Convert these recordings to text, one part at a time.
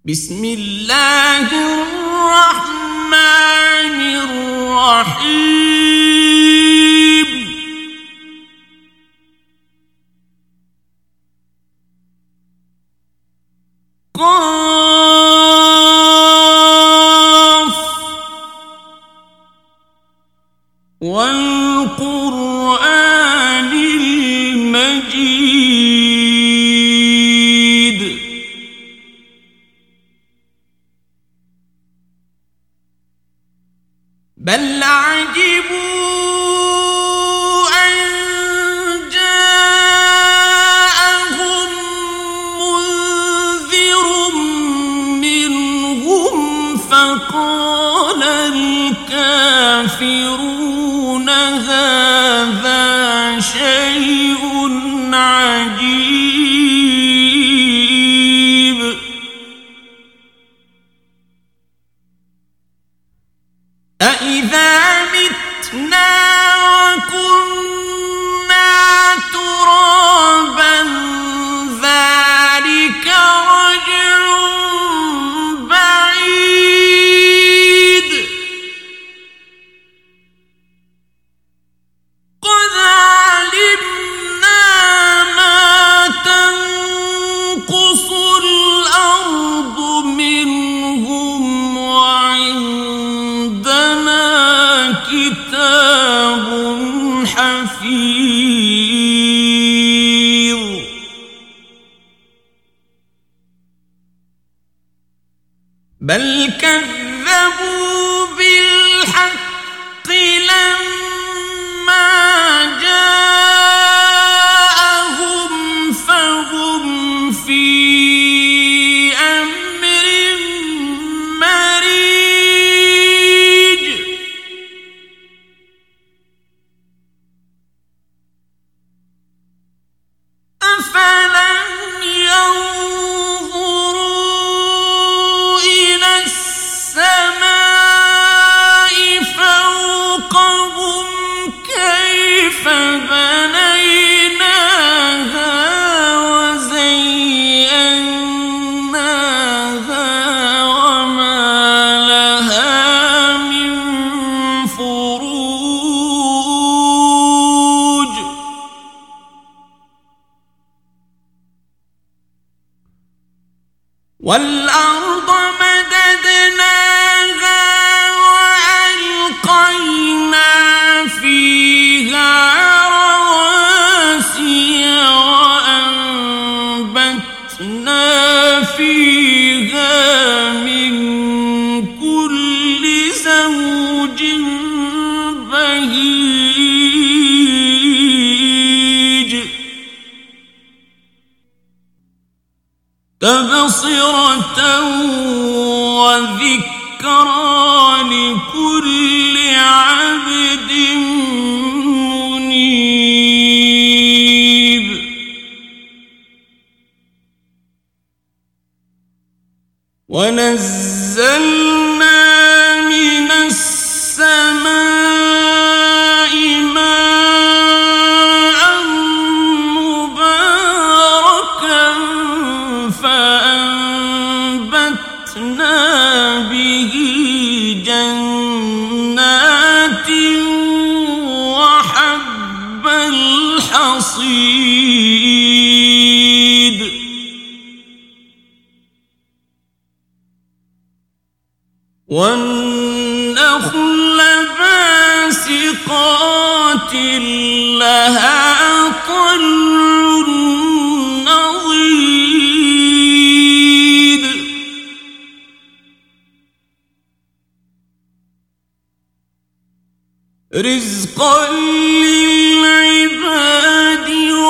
بسم الله الرحمن الرحيم قاف والقرآن المجيد بل عجبوا أن جاءهم منذر منهم فقال الكافرون هذا شيء عجيب أإذا متنا وكنا ترابا ذلك رجع بعيد قد علمنا ما تنقص الأرض منهم وعندنا كتاب حفيظ بل كذبوا بالحق لما جاءهم فهم في أمر مريج أفلم ينظروا إلى السماء فوقهم كيف بنيناها وزيناها وما لها من فروج والأرض مددناها وألقينا فيها رواسي وأنبتنا فيها من كل زوج بهيج تبصرة وذكرى لكل عبد منيب ونزلنا من السماء ماء مباركا فأنبتنا به جنات وحب الحصيد والنخل باسقات لها طلع نضيد رزقا للعباد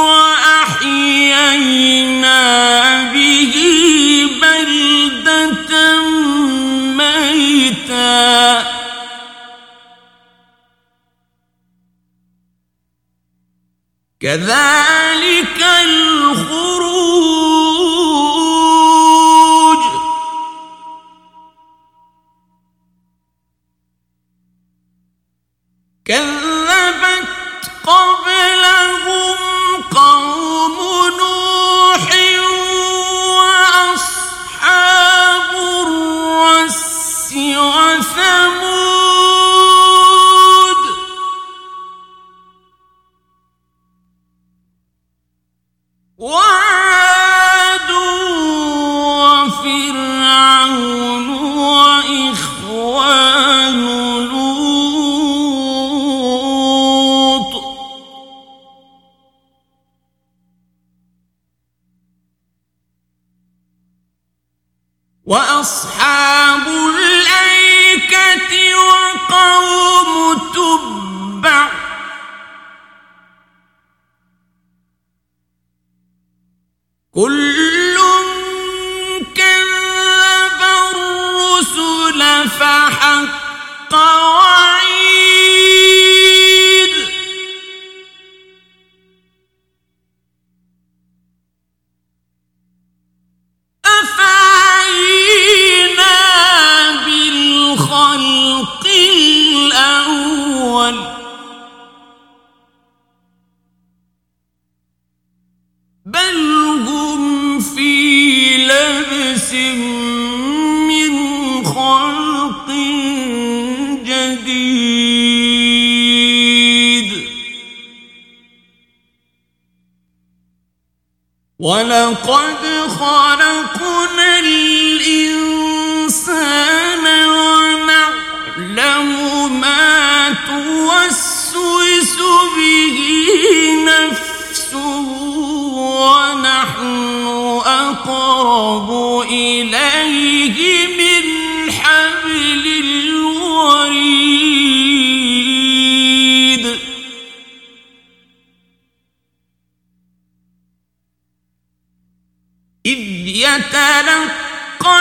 وأحيينا به بلدة ميتا كذلك الخروج كذبت قبلهم قوم نوح وأصحاب وفرعون وإخوان لوط وأصحاب الأيكة وقوم تبع كل كذب الرسل فحق وعيد أفعينا بالخلق الأول بل هم في لبس من خلق جديد ولقد خلقنا الإنسان ونعلم ما توسوس به نفسه ونحن أقرب إليه من حبل الوريد إذ يتلقى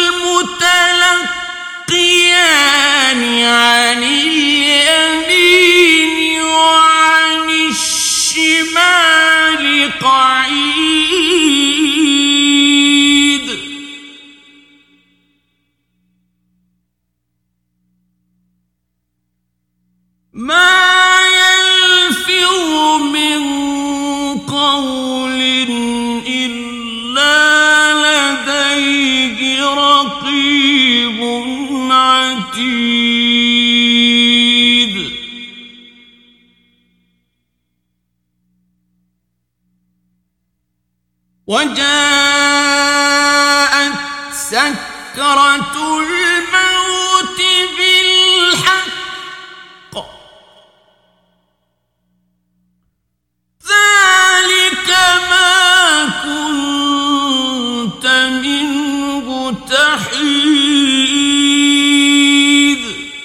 المتلقيان عن اليمين وعن الشمال قعيد ما يلفظ من قول إلا لديه رقيب عتيد وجاءت سكرة الموت بالحق ذلك ما كنت منه تحيد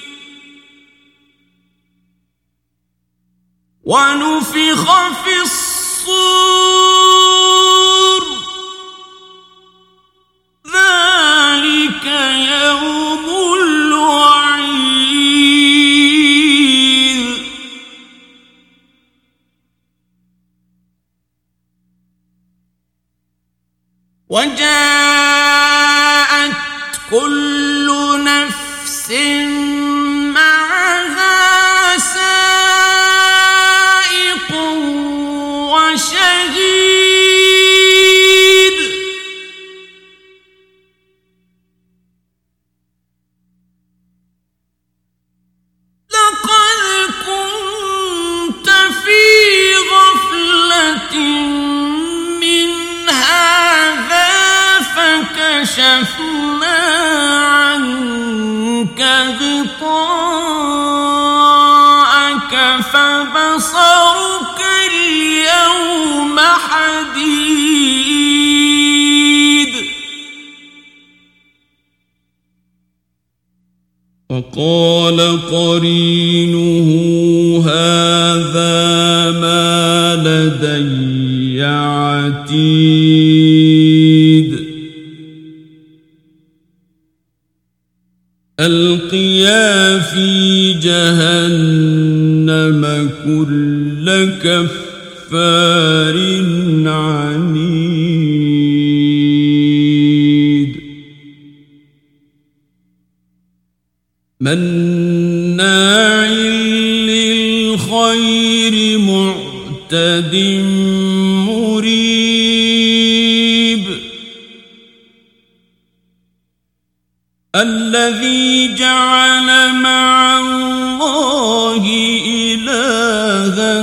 ونفخ في الصور ذلك يوم الوعيد وجاءت كل نفس معها سائق وشهيد لقد كنت في غفلة من هذا فكشفنا عنك غطاءك فبصرك اليوم حديد وقال قرينه هذا ما لدي عتيد ألقيا في جهنم كل كفار عنيد مناع للخير معتد مريب الذي جعل مع الله إلها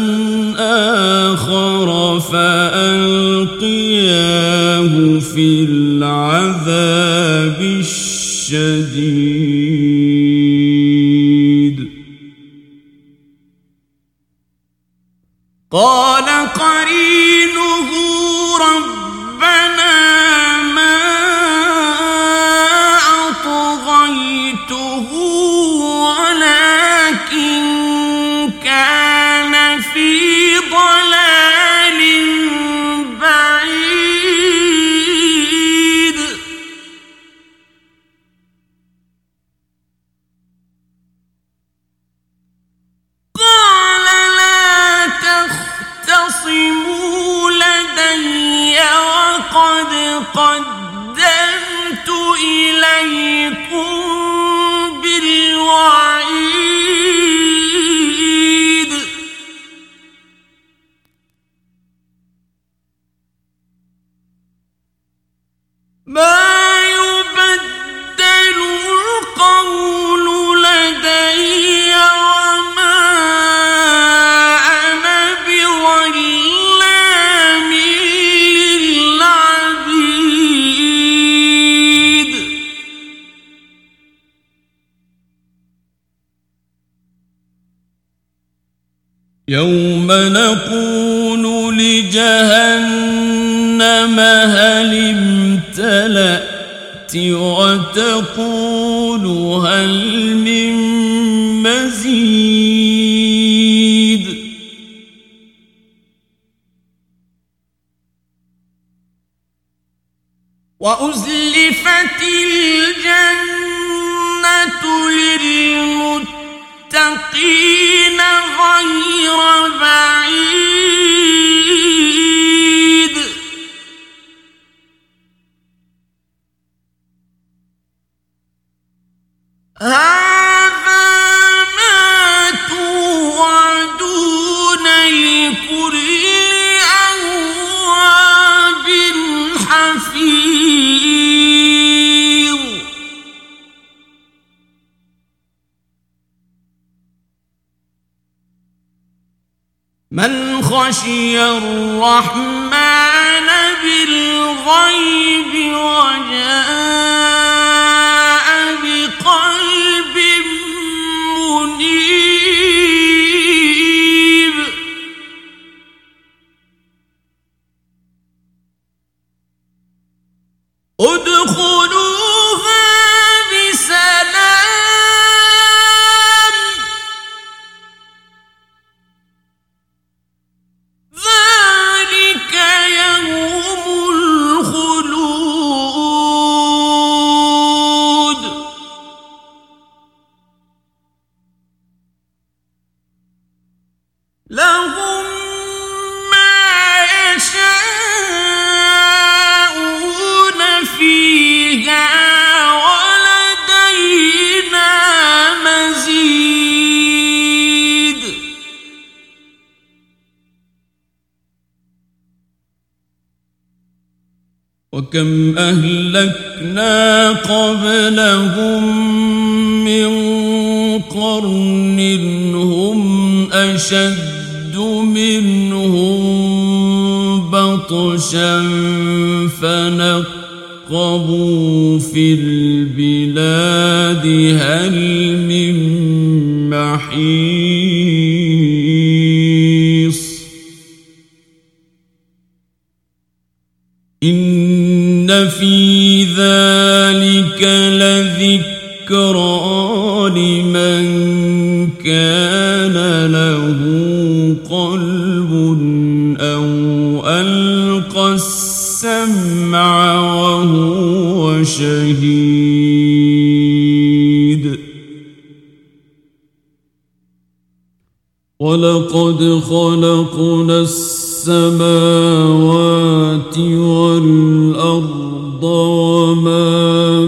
آخر فألقياه في العذاب العذاب الشديد قال قرينه ربنا ما أطغيته ولكن كان في ضلال بعيد قال لا تختصموا لدي وقد قدمت إليكم بالوعيد ما يبدل القول لدي وما أنا بظلام للعبيد يوم نقول لجهنم هل امتلأت وتقول هل من مزيد وأزلفت الجنة للمتقين غير بعيد هذا ما توعدون لكل أواب حفيظ من خشي الرحمن بالغيب وجاء بقلب منيب ادخلوها بسلام ذلك يوم الخلود لهم ما يشاءون فيها ولدينا مزيد وكم أهلكنا قبلهم من قرن هم أشد منهم بطشا فنقبوا في البلاد هل من محيص إن في ذلك لذكرى لمن كان له قلب أو ألقى السمع وهو شهيد ولقد خلقنا السماوات والأرض وما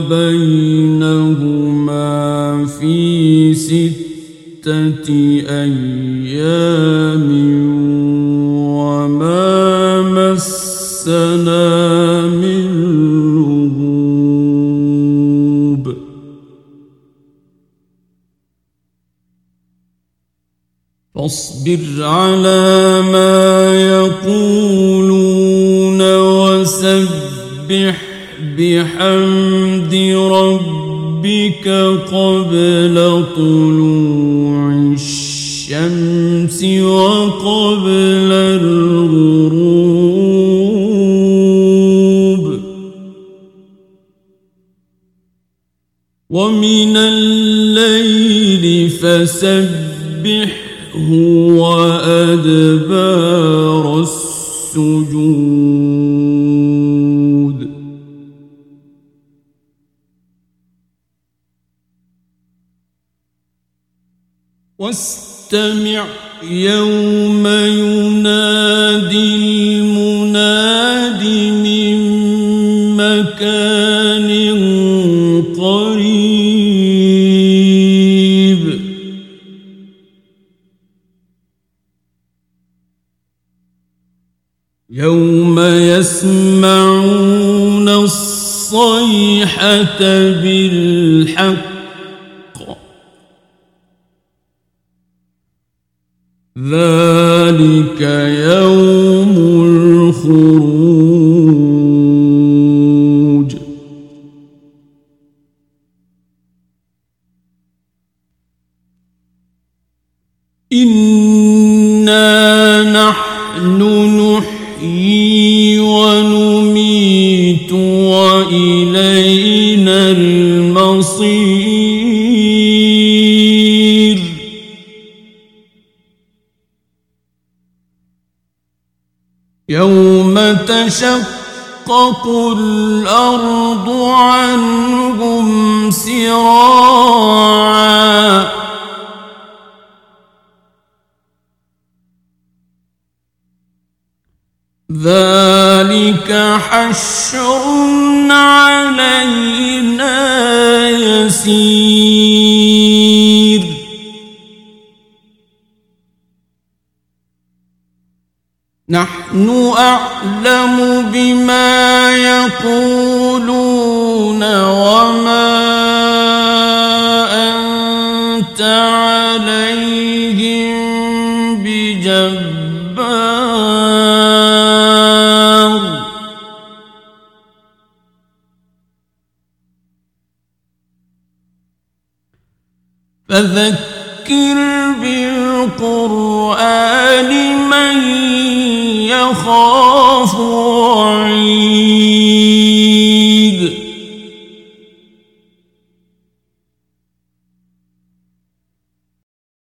بينهما في 6 أيام وما مسنا من لغوب فاصبر على ما يقولون وسبح بحمد بحمد ربك قبل طلوع الشمس وقبل الغروب ومن الليل فسبحه وأدبار السجود واستمع يوم ينادي المناد من مكان قريب يوم يسمعون الصيحة بالحق ذلك يوم الخروج إنا نحن نحيي ونميت وإلينا المصير يوم تشقق الأرض عنهم سراعا ذلك حشر علينا يسير نحن أعلم بما يقولون وما أنت عليهم بجبار فذكر بالقرآن من يخاف